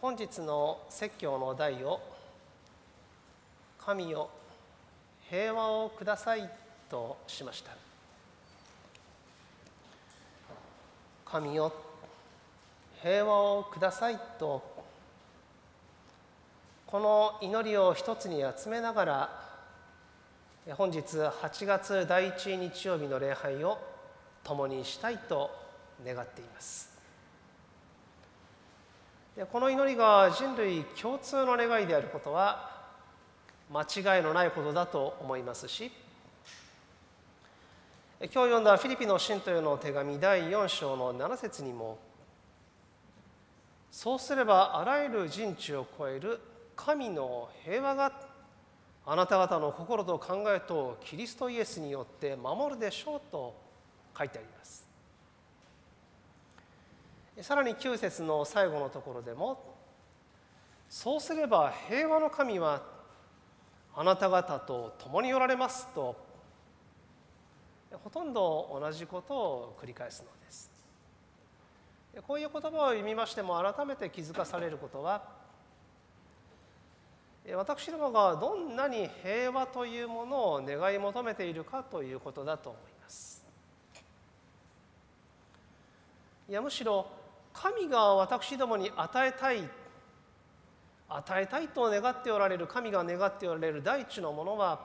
本日の説教の題を神よ平和をくださいとしました。神よ平和をくださいと、この祈りを一つに集めながら本日8月第1日曜日の礼拝を共にしたいと願っています。この祈りが人類共通の願いであることは間違いのないことだと思いますし、今日読んだフィリピの信徒への手紙第4章の7節にも、そうすればあらゆる人知を超える神の平和があなた方の心と考えとキリストイエスによって守るでしょうと書いてあります。さらに9節の最後のところでも、そうすれば平和の神はあなた方と共におられますと、ほとんど同じことを繰り返すのです。こういう言葉を読みましても改めて気づかされることは、私どもがどんなに平和というものを願い求めているかということだと思います。いや、むしろ神が私どもに与えたいと願っておられる、神が願っておられる第一のものは、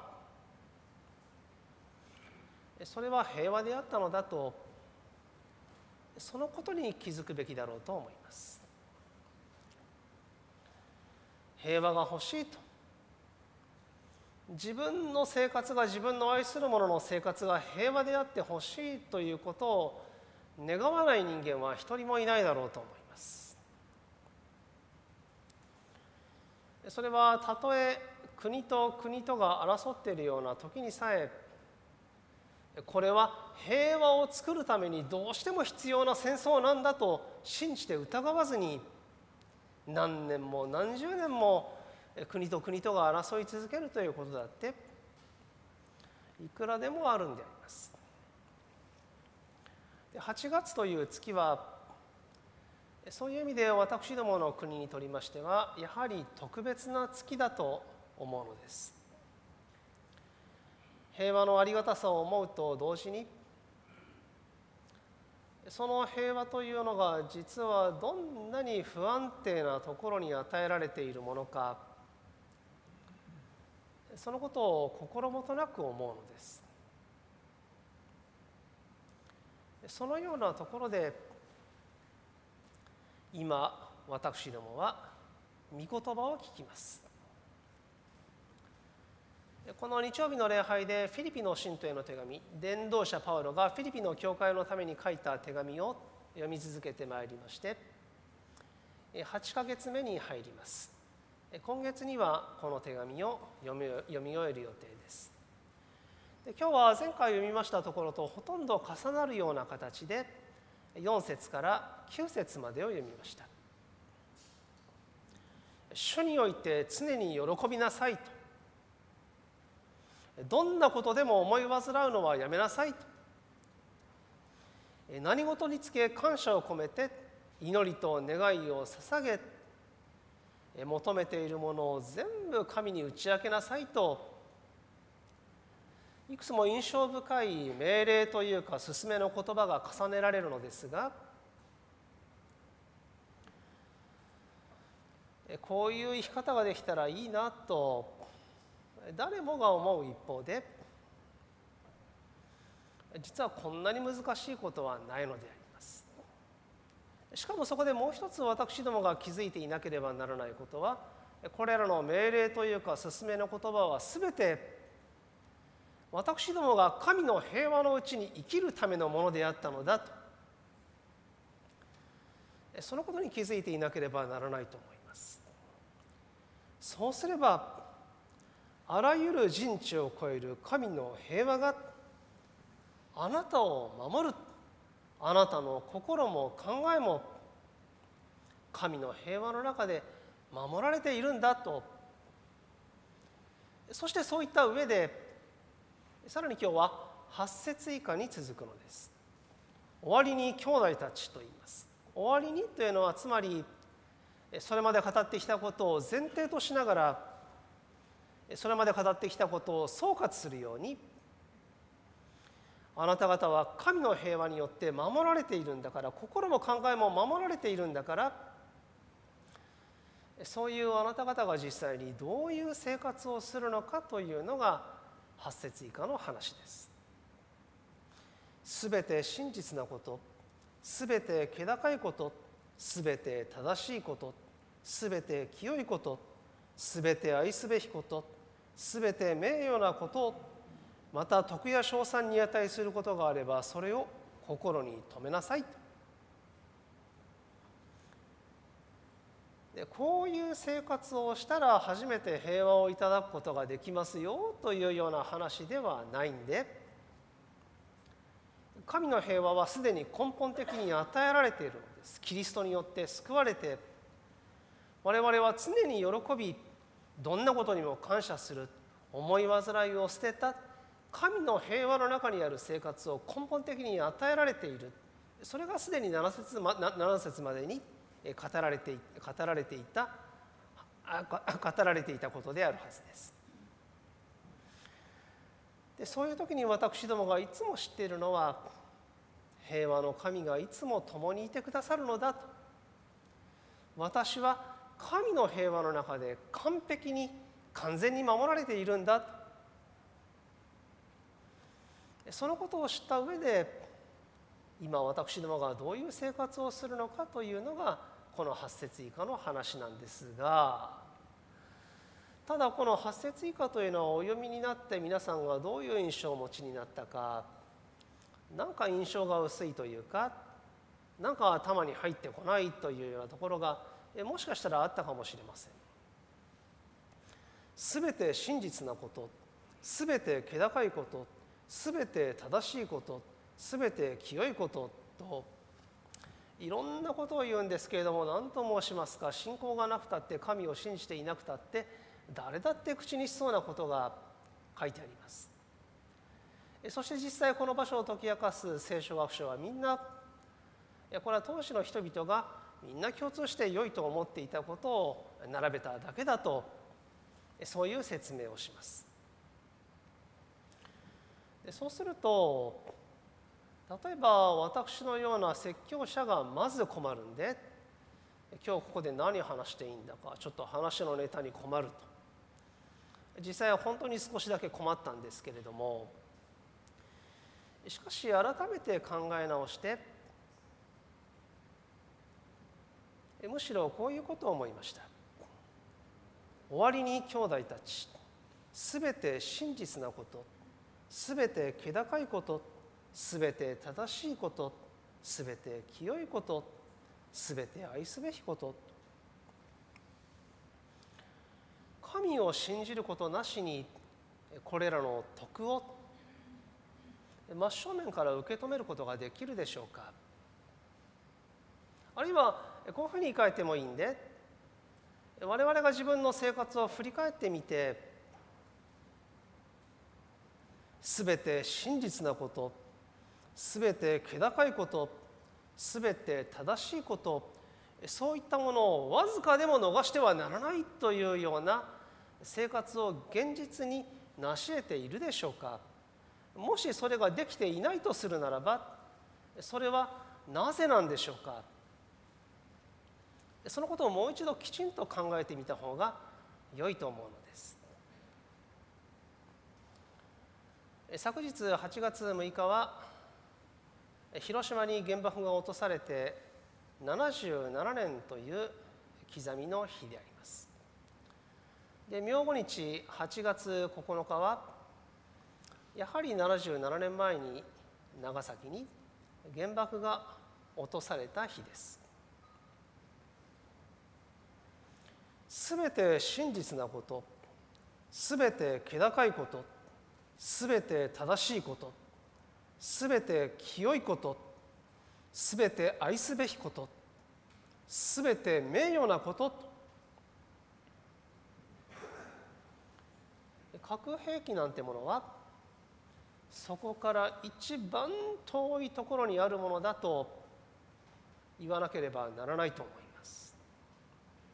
それは平和であったのだと、そのことに気づくべきだろうと思います。平和が欲しいと、自分の生活が、自分の愛する者の生活が平和であって欲しいということを願わない人間は一人もいないだろうと思います。それはたとえ国と国とが争っているような時にさえ、これは平和を作るためにどうしても必要な戦争なんだと信じて疑わずに、何年も何十年も国と国とが争い続けるということだっていくらでもあるんであります。8月という月はそういう意味で私どもの国にとりましてはやはり特別な月だと思うのです。平和のありがたさを思うと同時に、その平和というのが実はどんなに不安定なところに与えられているものか、そのことを心もとなく思うのです。そのようなところで今私どもは御言葉を聞きます。この日曜日の礼拝でフィリピの信徒への手紙、伝道者パウロがフィリピの教会のために書いた手紙を読み続けてまいりまして、8ヶ月目に入ります。今月にはこの手紙を読み終える予定です。今日は前回読みましたところとほとんど重なるような形で4節から9節までを読みました。主において常に喜びなさいと、どんなことでも思い煩うのはやめなさいと、何事につけ感謝を込めて祈りと願いを捧げ、求めているものを全部神に打ち明けなさいと、いくつも印象深い命令というか勧めの言葉が重ねられるのですが、こういう生き方ができたらいいなと誰もが思う一方で、実はこんなに難しいことはないのであります。しかもそこでもう一つ私どもが気づいていなければならないことは、これらの命令というか勧めの言葉はすべて私どもが神の平和のうちに生きるためのものであったのだと、そのことに気づいていなければならないと思います。そうすればあらゆる人知を超える神の平和があなたを守る、あなたの心も考えも神の平和の中で守られているんだと、そしてそういった上でさらに今日は8節以下に続くのです。終わりに兄弟たちと言います。終わりにというのはつまりそれまで語ってきたことを前提としながら、それまで語ってきたことを総括するように、あなた方は神の平和によって守られているんだから、心も考えも守られているんだから、そういうあなた方が実際にどういう生活をするのかというのが8節以下の話です。すべて真実なこと、すべて気高いこと、すべて正しいこと、すべて清いこと、すべて愛すべきこと、すべて名誉なこと、また徳や称賛に値することがあれば、それを心に留めなさい。でこういう生活をしたら初めて平和をいただくことができますよというような話ではないんで、神の平和はすでに根本的に与えられているのです。キリストによって救われて、我々は常に喜び、どんなことにも感謝する、思い煩いを捨てた神の平和の中にある生活を根本的に与えられている。それがすでに7節までに語られていたことであるはずです。でそういう時に私どもがいつも知っているのは、平和の神がいつも共にいてくださるのだと。私は神の平和の中で完璧に完全に守られているんだと。そのことを知った上で、今私どもがどういう生活をするのかというのがこの8節以下の話なんですが、ただこの8節以下というのはお読みになって皆さんがどういう印象をお持ちになったか、なんか印象が薄いというか、なんか頭に入ってこないというようなところがもしかしたらあったかもしれません。すべて真実なこと、すべて気高いこと、すべて正しいこと、すべて清いことといろんなことを言うんですけれども、何と申しますか、信仰がなくたって神を信じていなくたって誰だって口にしそうなことが書いてあります。そして実際この場所を解き明かす聖書学者はみんな、これは当時の人々がみんな共通して良いと思っていたことを並べただけだと、そういう説明をします。そうすると、例えば私のような説教者がまず困るんで、今日ここで何話していいんだかちょっと話のネタに困ると。実際は本当に少しだけ困ったんですけれども、しかし改めて考え直して、むしろこういうことを思いました。終わりに兄弟たち、すべて真実なこと、すべて気高いこと、すべて正しいこと、すべて清いこと、すべて愛すべきこと、神を信じることなしにこれらの徳を真正面から受け止めることができるでしょうか。あるいはこういうふうに言い換えてもいいんで、我々が自分の生活を振り返ってみて、すべて真実なこと、すべて気高いこと、すべて正しいこと、そういったものをわずかでも逃してはならないというような生活を現実に成し得ているでしょうか。もしそれができていないとするならば、それはなぜなんでしょうか。そのことをもう一度きちんと考えてみた方が良いと思うのです。昨日8月6日は広島に原爆が落とされて77年という刻みの日であります。で、明後日8月9日はやはり77年前に長崎に原爆が落とされた日です。すべて真実なこと、すべて気高いこと、すべて正しいこと、すべて清いこと、すべて愛すべきこと、すべて名誉なこと、核兵器なんてものはそこから一番遠いところにあるものだと言わなければならないと思います。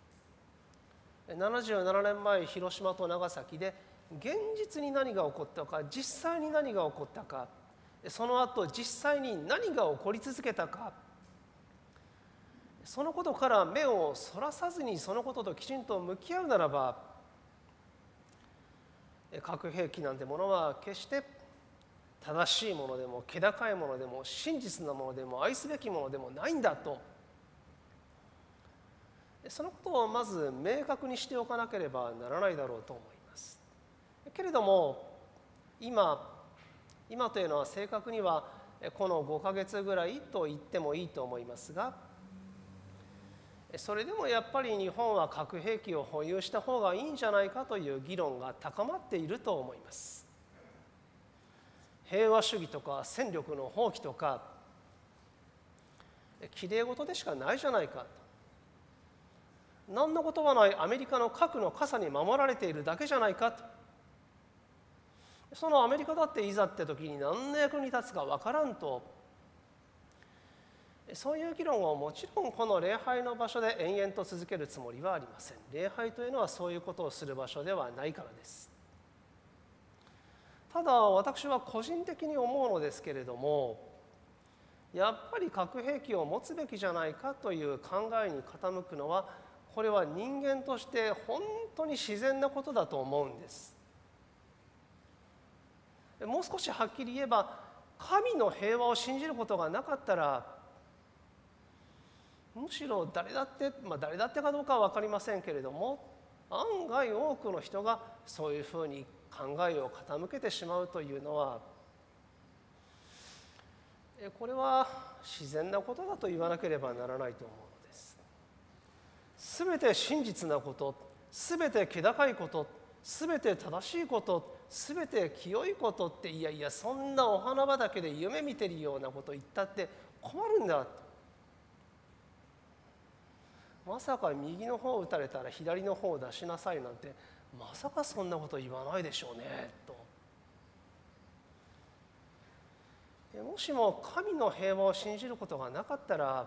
77年前広島と長崎で現実に何が起こったか、実際に何が起こったか、その後実際に何が起こり続けたか、そのことから目をそらさずにそのことときちんと向き合うならば、核兵器なんてものは決して正しいものでも気高いものでも真実なものでも愛すべきものでもないんだと、そのことをまず明確にしておかなければならないだろうと思います。けれども今というのは正確にはこの5ヶ月ぐらいと言ってもいいと思いますが、それでもやっぱり日本は核兵器を保有した方がいいんじゃないかという議論が高まっていると思います。平和主義とか戦力の放棄とかきれい事でしかないじゃないかと、何のことはないアメリカの核の傘に守られているだけじゃないかと、そのアメリカだっていざって時に何の役に立つかわからんと、そういう議論をもちろんこの礼拝の場所で延々と続けるつもりはありません。礼拝というのはそういうことをする場所ではないからです。ただ私は個人的に思うのですけれども、やっぱり核兵器を持つべきじゃないかという考えに傾くのは、これは人間として本当に自然なことだと思うんです。もう少しはっきり言えば、神の平和を信じることがなかったら、むしろ誰だって、誰だってかどうかは分かりませんけれども、案外多くの人がそういうふうに考えを傾けてしまうというのは、これは自然なことだと言わなければならないと思うのです。すべて真実なこと、すべて気高いこと、すべて正しいこと、すべて清いことって、いやいやそんなお花畑で夢見てるようなこと言ったって困るんだと。まさか右の方を打たれたら左の方を出しなさいなんて、まさかそんなこと言わないでしょうねと。もしも神の平和を信じることがなかったら、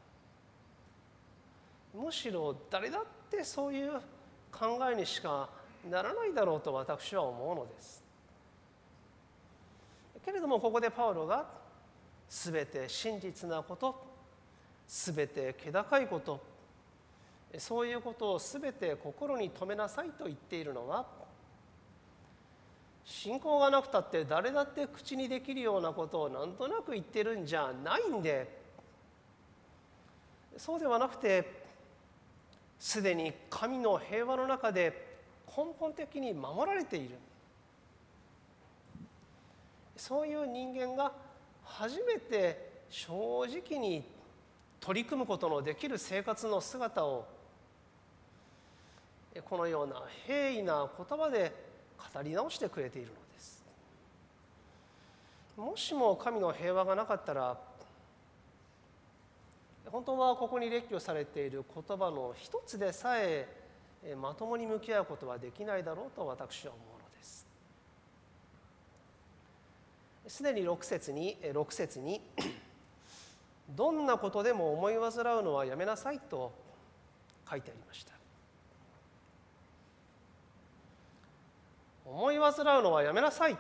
むしろ誰だってそういう考えにしかならないだろうと私は思うのです。けれどもここでパウロがすべて真実なこと、すべて気高いこと、そういうことをすべて心に留めなさいと言っているのは、信仰がなくたって誰だって口にできるようなことをなんとなく言ってるんじゃないんで、そうではなくて、すでに神の平和の中で根本的に守られている、そういう人間が初めて正直に取り組むことのできる生活の姿を、このような平易な言葉で語り直してくれているのです。もしも神の平和がなかったら、本当はここに列挙されている言葉の一つでさえまともに向き合うことはできないだろうと私は思うのです。すでに6節にどんなことでも思い煩うのはやめなさいと書いてありました。思い煩うのはやめなさいと。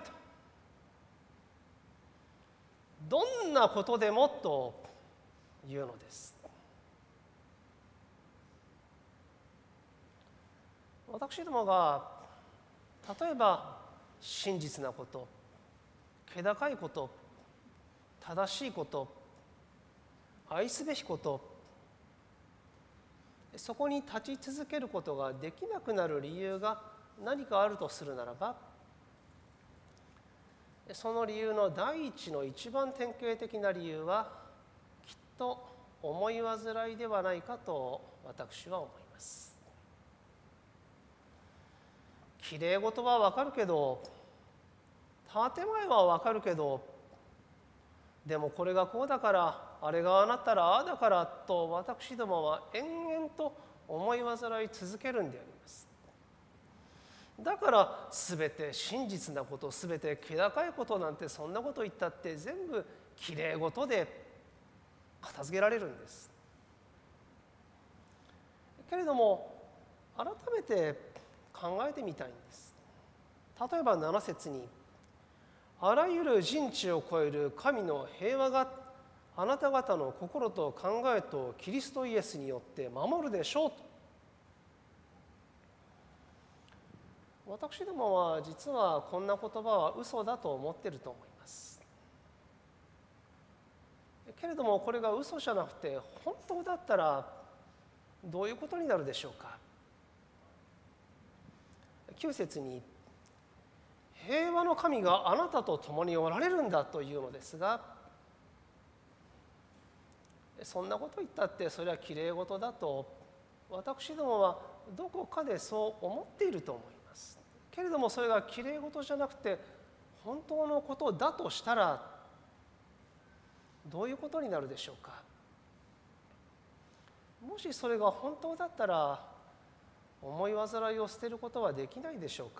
どんなことでもというのです。私どもが例えば真実なこと、気高いこと、正しいこと、愛すべきこと、そこに立ち続けることができなくなる理由が何かあるとするならば、その理由の第一の一番典型的な理由はきっと思い煩いではないかと私は思います。きれい事はわかるけど、建前はわかるけど、でもこれがこうだから、あれがああなったらああだからと私どもは延々と思い煩い続けるんであります。だから全て真実なこと、全て気高いことなんて、そんなこと言ったって全部きれい事で片付けられるんです。けれども改めて考えてみたいんです。例えば7節に、あらゆる人知を超える神の平和があなた方の心と考えとキリストイエスによって守るでしょうと。私どもは実はこんな言葉は嘘だと思っていると思います。けれどもこれが嘘じゃなくて本当だったらどういうことになるでしょうか。9節に、平和の神があなたと共におられるんだというのですが、そんなこと言ったってそれはきれい事だと私どもはどこかでそう思っていると思います。けれどもそれがきれい事じゃなくて本当のことだとしたらどういうことになるでしょうか。もしそれが本当だったら思い煩いを捨てることはできないでしょうか。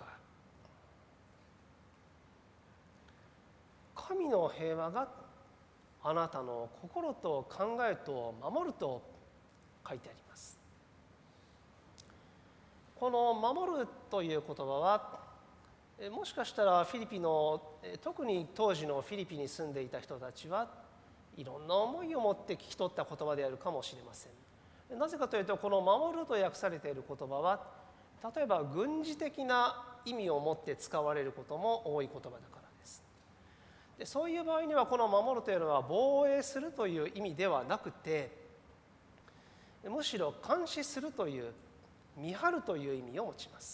神の平和があなたの心と考えと守ると書いてあります。この守るという言葉はもしかしたらフィリピの特に当時のフィリピに住んでいた人たちはいろんな思いを持って聞き取った言葉であるかもしれません。なぜかというとこの守ると訳されている言葉は例えば軍事的な意味を持って使われることも多い言葉だからです。でそういう場合にはこの守るというのは防衛するという意味ではなくてむしろ監視するという見張るという意味を持ちます。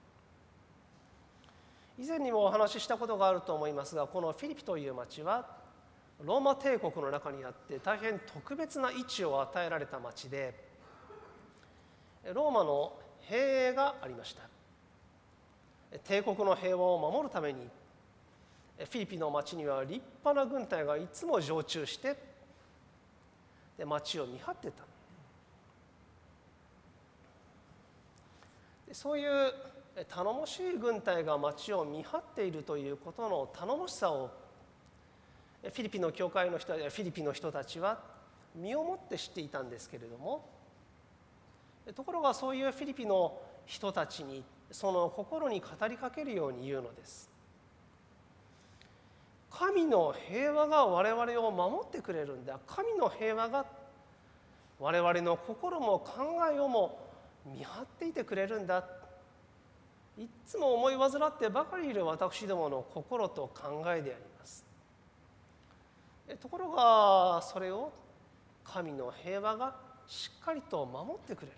以前にもお話ししたことがあると思いますがこのフィリピという町はローマ帝国の中にあって大変特別な位置を与えられた町でローマの兵営がありました。帝国の平和を守るためにフィリピの町には立派な軍隊がいつも常駐して町を見張ってた。そういう頼もしい軍隊が町を見張っているということの頼もしさをフィリピの教会の人フィリピの人たちは身をもって知っていたんですけれどもところがそういうフィリピの人たちにその心に語りかけるように言うのです。神の平和が我々を守ってくれるんだ。神の平和が我々の心も考えをも見張っていてくれるんだ。いつも思い煩ってばかりいる私どもの心と考えであります。ところがそれを神の平和がしっかりと守ってくれ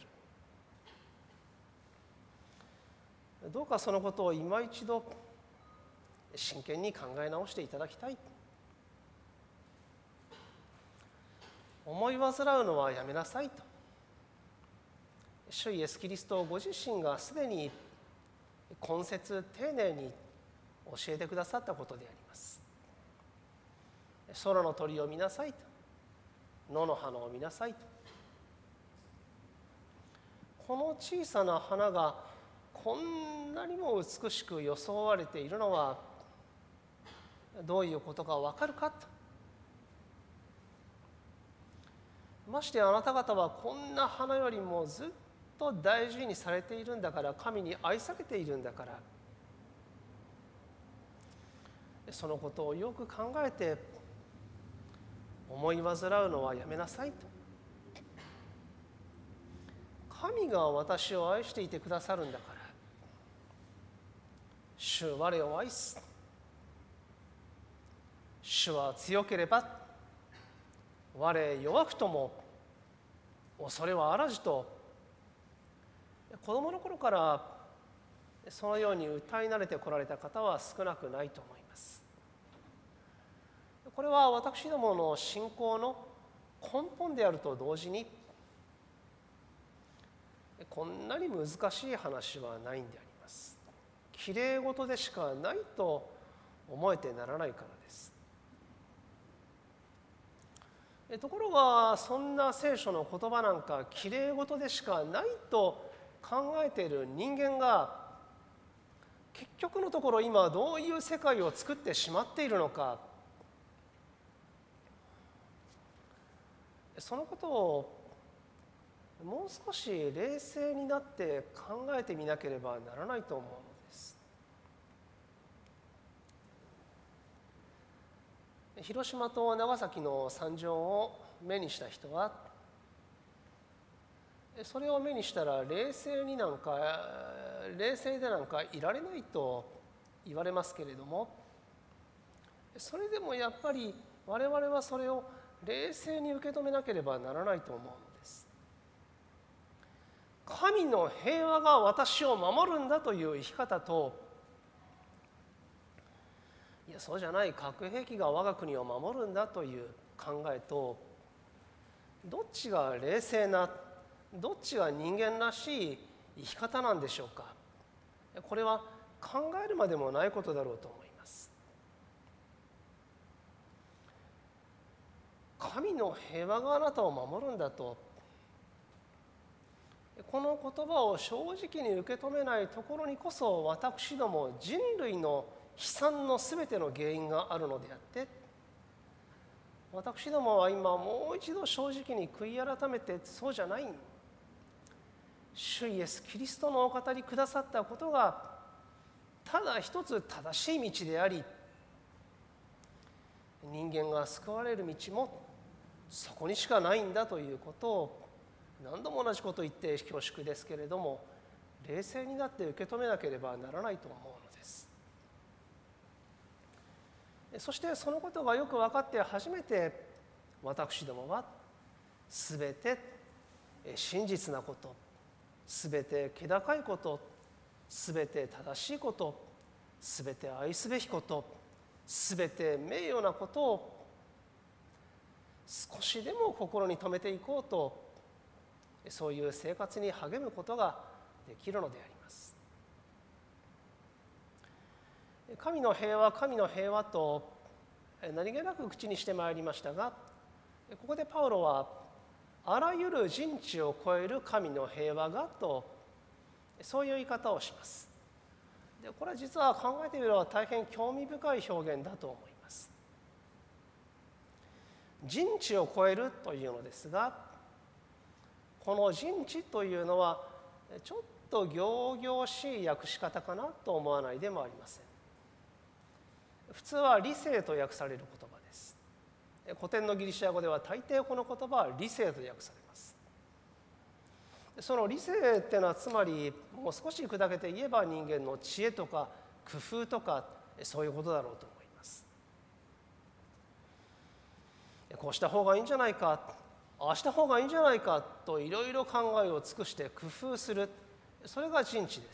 る。どうかそのことを今一度真剣に考え直していただきたい。思い煩うのはやめなさいと主イエスキリストご自身がすでに懇切丁寧に教えてくださったことであります。空の鳥を見なさいと野の花を見なさいとこの小さな花がこんなにも美しく装われているのはどういうことか分かるかと。ましてあなた方はこんな花よりもずっと大事にされているんだから神に愛されているんだからそのことをよく考えて思い煩うのはやめなさいと。神が私を愛していてくださるんだから主我を愛す。主は強ければ我弱くとも恐れはあらずと子供の頃からそのように歌い慣れてこられた方は少なくないと思います。これは私どもの信仰の根本であると同時にこんなに難しい話はないんであります。きれい事でしかないと思えてならないからです。ところがそんな聖書の言葉なんかきれい事でしかないと考えている人間が結局のところ今どういう世界を作ってしまっているのかそのことをもう少し冷静になって考えてみなければならないと思うのです。広島と長崎の惨状を目にした人は、それを目にしたら冷静でなんかいられないと言われますけれども、それでもやっぱり我々はそれを冷静に受け止めなければならないと思うのです。神の平和が私を守るんだという生き方と、いやそうじゃない、核兵器が我が国を守るんだという考えと、どっちが冷静な、どっちが人間らしい生き方なんでしょうか。これは考えるまでもないことだろうと思います。神の平和があなたを守るんだと、この言葉を正直に受け止めないところにこそ、私ども人類の悲惨のすべての原因があるのであって、私どもは今もう一度正直に悔い改めて、そうじゃない、主イエスキリストのお語りくださったことがただ一つ正しい道であり、人間が救われる道もそこにしかないんだということを、何度も同じことを言って恐縮ですけれども、冷静になって受け止めなければならないと思うのです。そしてそのことがよく分かって初めて、私どもはすべて真実なこと、すべて気高いこと、すべて正しいこと、すべて愛すべきこと、すべて名誉なことを少しでも心に留めていこうと、そういう生活に励むことができるのであります。神の平和、神の平和と何気なく口にしてまいりましたが、ここでパウロはあらゆる人知を超える神の平和がと、そういう言い方をします。でこれは実は考えてみれば大変興味深い表現だと思います。人知を超えるというのですが、この人知というのはちょっと仰々しい訳し方かなと思わないでもありません。普通は理性と訳される言葉です。古典のギリシャ語では大抵この言葉は理性と訳されます。その理性っていうのはつまりもう少し砕けて言えば人間の知恵とか工夫とかそういうことだろうと思います。こうした方がいいんじゃないか、ああした方がいいんじゃないかといろいろ考えを尽くして工夫する、それが人知です。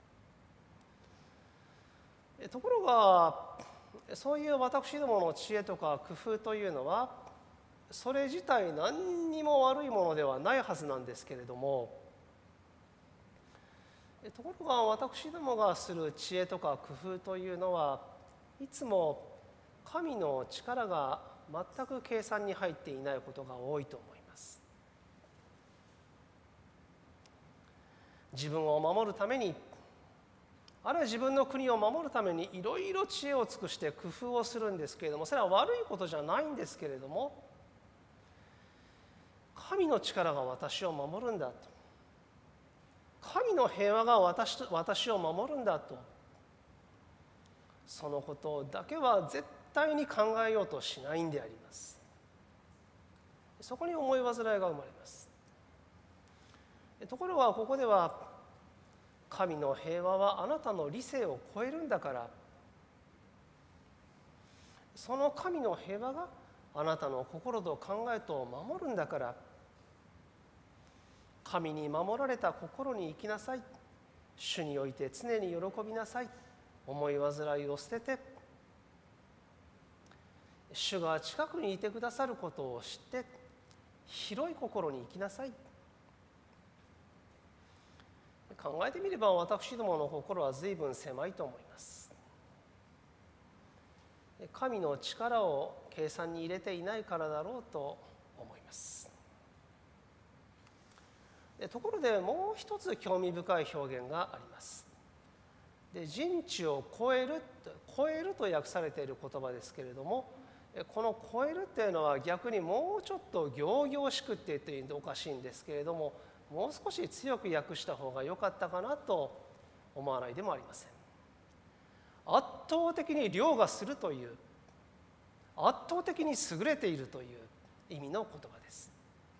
ところがそういう私どもの知恵とか工夫というのはそれ自体何にも悪いものではないはずなんですけれども、ところが私どもがする知恵とか工夫というのはいつも神の力が全く計算に入っていないことが多いと思います。自分を守るために、あるいは自分の国を守るためにいろいろ知恵を尽くして工夫をするんですけれども、それは悪いことじゃないんですけれども、神の力が私を守るんだと、神の平和が私を守るんだと、そのことだけは絶対に考えようとしないんであります。そこに思い煩いが生まれます。ところがここでは、神の平和はあなたの理性を超えるんだから、その神の平和があなたの心と考えと守るんだから、神に守られた心に生きなさい、主において常に喜びなさい、思い煩いを捨てて、主が近くにいてくださることを知って広い心に生きなさい。考えてみれば私どもの心は随分狭いと思います。神の力を計算に入れていないからだろうと思います。ところでもう一つ興味深い表現があります。人知を超えると訳されている言葉ですけれども、 この超えるっていうのは逆にもうちょっと仰々しくって言っておかしいんですけれども、もう少し強く訳した方が良かったかなと思わないでもありません。圧倒的に凌駕するという、圧倒的に優れているという意味の言葉です。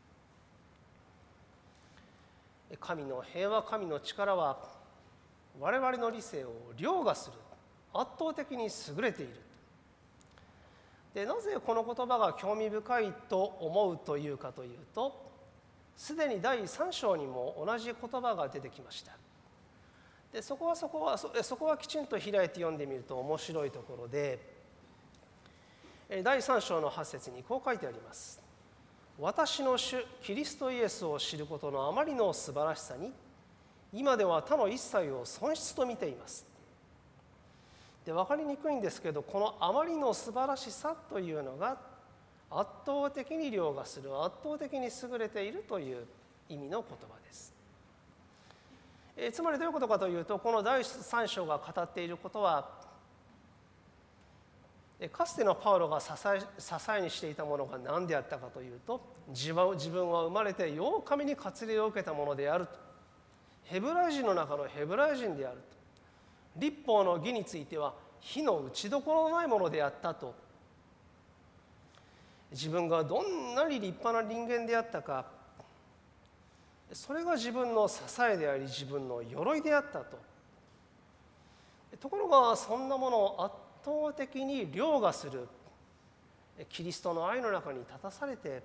神の平和、神の力は我々の理性を凌駕する、圧倒的に優れている。でなぜこの言葉が興味深いと思うというかというと、すでに第3章にも同じ言葉が出てきました。でそこはきちんと開いて読んでみると面白いところで、第3章の8節にこう書いてあります。私の主キリストイエスを知ることのあまりの素晴らしさに、今では他の一切を損失と見ています。で分かりにくいんですけど、このあまりの素晴らしさというのが圧倒的に凌駕する、圧倒的に優れているという意味の言葉です。つまりどういうことかというと、この第3章が語っていることは、かつてのパウロが支えにしていたものが何であったかというと、自分は生まれて8日目に割礼を受けたものであると、ヘブライ人の中のヘブライ人であると、律法の義については火の打ちどころのないものであったと、自分がどんなに立派な人間であったか、それが自分の支えであり自分の鎧であったと。ところがそんなものを圧倒的に凌駕するキリストの愛の中に立たされて、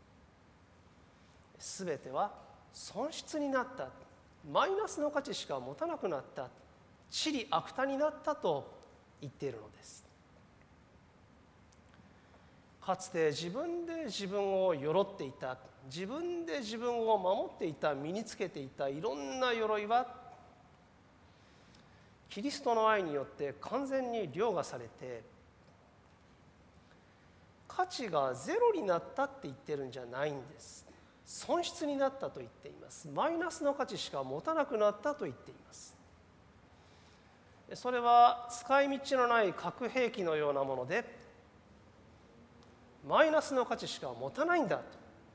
全ては損失になった、マイナスの価値しか持たなくなった、塵悪多になったと言っているのです。かつて自分で自分を鎧っていた、自分で自分を守っていた、身につけていたいろんな鎧は、キリストの愛によって完全に凌駕されて、価値がゼロになったって言ってるんじゃないんです。損失になったと言っています。マイナスの価値しか持たなくなったと言っています。それは使い道のない核兵器のようなもので、マイナスの価値しか持たないんだと。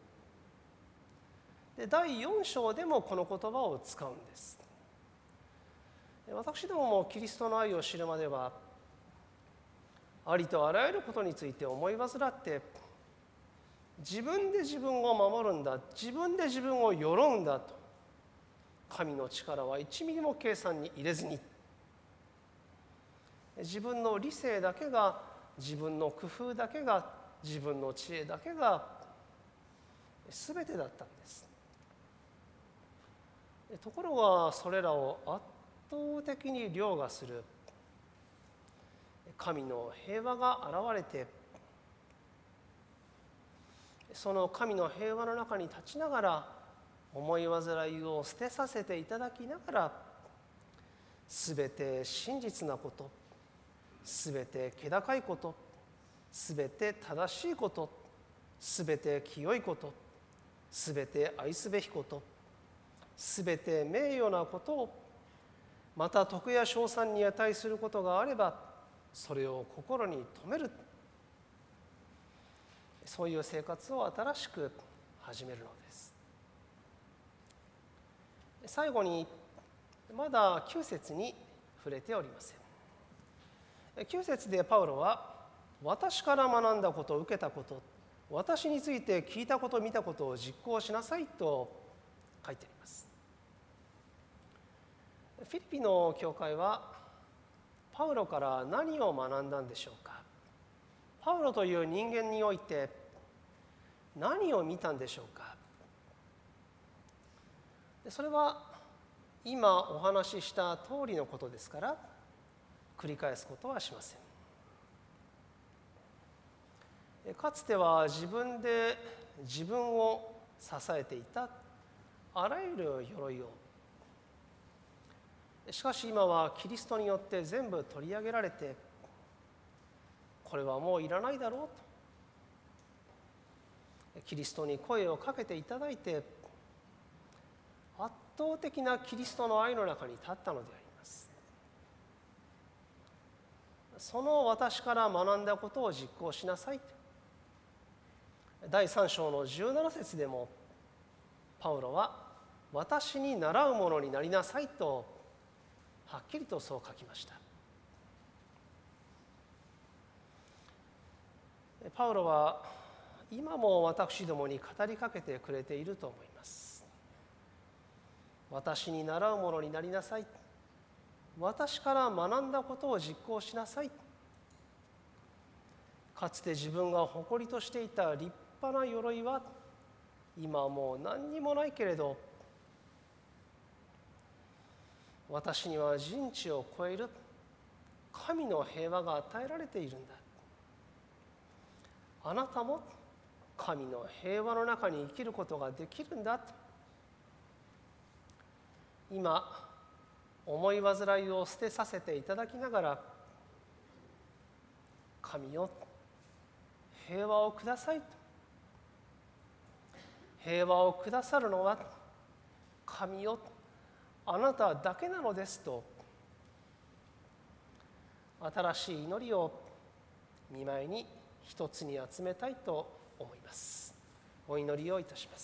で第4章でもこの言葉を使うんです。私どももキリストの愛を知るまでは、ありとあらゆることについて思い煩って、自分で自分を守るんだ、自分で自分を鎧うんだと、神の力は1ミリも計算に入れずに、自分の理性だけが、自分の工夫だけが、自分の知恵だけが全てだったんです。ところがそれらを圧倒的に凌駕する神の平和が現れて、その神の平和の中に立ちながら、思い煩いを捨てさせていただきながら、すべて真実なこと、すべて気高いこと、すべて正しいこと、すべて清いこと、すべて愛すべきこと、すべて名誉なことを、また徳や称賛に値することがあれば、それを心に留める、そういう生活を新しく始めるのです。最後に、まだ9節に触れておりません。9節でパウロは、私から学んだこと、受けたこと、私について聞いたこと、見たことを実行しなさいと書いてあります。フィリピの教会はパウロから何を学んだんでしょうか。パウロという人間において何を見たんでしょうか。それは今お話しした通りのことですから、繰り返すことはしません。かつては自分で自分を支えていたあらゆる鎧を、しかし今はキリストによって全部取り上げられて、これはもういらないだろうと、キリストに声をかけていただいて、圧倒的なキリストの愛の中に立ったのであります。 その私から学んだことを実行しなさい。第3章の17節でもパウロは私に習うものになりなさいとはっきりとそう書きました。パウロは今も私どもに語りかけてくれていると思います。私に習うものになりなさい。私から学んだことを実行しなさい。かつて自分が誇りとしていた立派な鎧は今はもう何にもないけれど、私には人知を超える神の平和が与えられているんだ。あなたも神の平和の中に生きることができるんだと、今思い煩いを捨てさせていただきながら、神よ平和をくださいと、平和をくださるのは神よあなただけなのですと、新しい祈りを御前に一つに集めたいと思います。お祈りをいたします。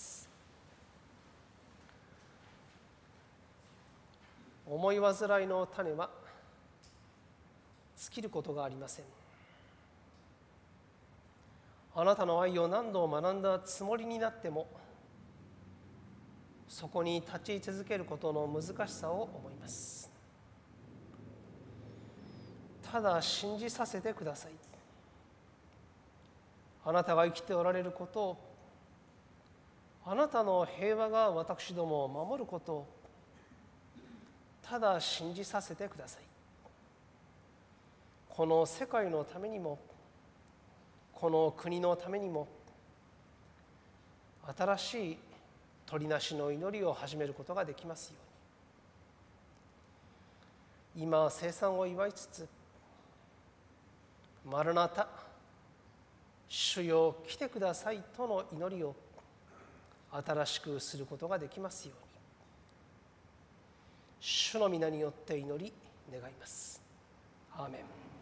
思い煩いの種は尽きることがありません。あなたの愛を何度学んだつもりになっても、そこに立ち続けることの難しさを思います。ただ信じさせてください。あなたが生きておられることを、あなたの平和が私どもを守ることを、ただ信じさせてください。この世界のためにも、この国のためにも、新しい取りなしの祈りを始めることができますように。今生産を祝いつつ、マラナタ、主よ来てくださいとの祈りを新しくすることができますように、主の皆によって祈り願います。アーメン。